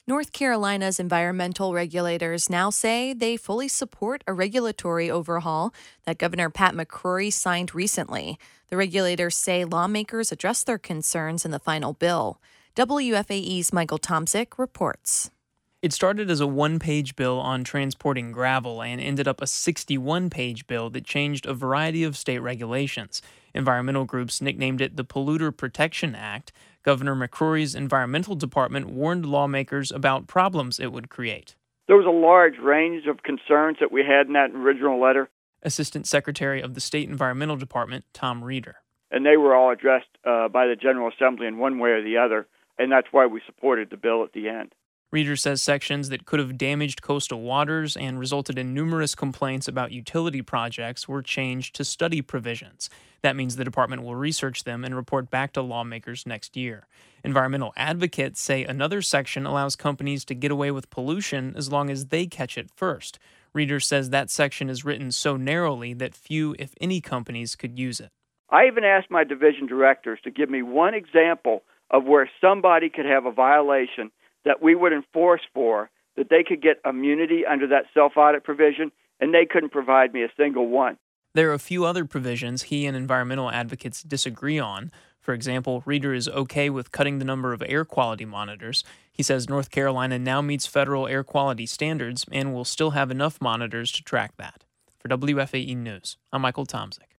North Carolina's environmental regulators now say they fully support a regulatory overhaul that Governor Pat McCrory signed recently. The regulators say lawmakers addressed their concerns in the final bill. WFAE's Michael Tomzik reports. It started as a one-page bill on transporting gravel and ended up a 61-page bill that changed a variety of state regulations. Environmental groups nicknamed it the Polluter Protection Act. Governor McCrory's environmental department warned lawmakers about problems it would create. There was a large range of concerns that we had in that original letter. Assistant Secretary of the State Environmental Department, Tom Reeder. And they were all addressed by the General Assembly in one way or the other, and that's why we supported the bill at the end. Reeder says sections that could have damaged coastal waters and resulted in numerous complaints about utility projects were changed to study provisions. That means the department will research them and report back to lawmakers next year. Environmental advocates say another section allows companies to get away with pollution as long as they catch it first. Reeder says that section is written so narrowly that few, if any, companies could use it. I even asked my division directors to give me one example of where somebody could have a violation that we would enforce for, that they could get immunity under that self-audit provision, and they couldn't provide me a single one. There are a few other provisions he and environmental advocates disagree on. For example, Reeder is okay with cutting the number of air quality monitors. He says North Carolina now meets federal air quality standards and will still have enough monitors to track that. For WFAE News, I'm Michael Tomzik.